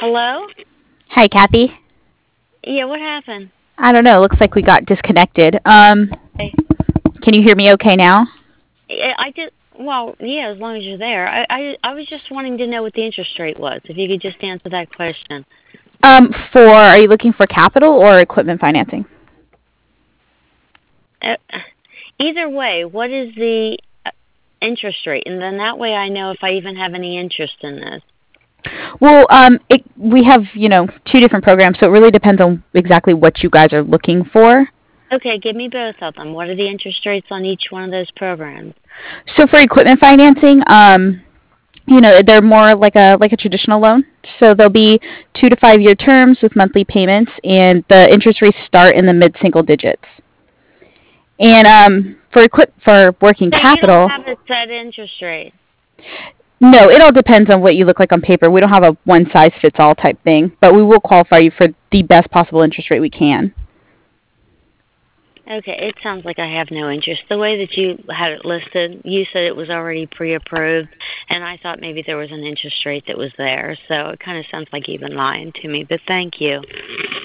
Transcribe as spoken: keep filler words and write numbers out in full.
Hello? Hi, Kathy. Yeah, what happened? I don't know. Looks like we got disconnected. Um, Hey, can you hear me okay now? I I did. Well, yeah, as long as you're there. I, I I was just wanting to know what the interest rate was. If you could just answer that question. Um, for are you looking for capital or equipment financing? Uh, Either way, what is the uh, interest rate? And then that way I know if I even have any interest in this. Well, um, it, we have you know two different programs, so it really depends on exactly what you guys are looking for. Okay, give me both of them. What are the interest rates on each one of those programs? So for equipment financing, um, you know they're more like a like a traditional loan. So they'll be two to five year terms with monthly payments, and the interest rates start in the mid single digits. And um, for equip for working So you don't capital, have a set interest rate. no, it all depends on what you look like on paper. We don't have a one size fits all type thing, but we will qualify you for the best possible interest rate we can. Okay, it sounds like I have no interest. The way that you had it listed, you said it was already pre-approved, and I thought maybe there was an interest rate that was there. So it kind of sounds like you've been lying to me, but thank you.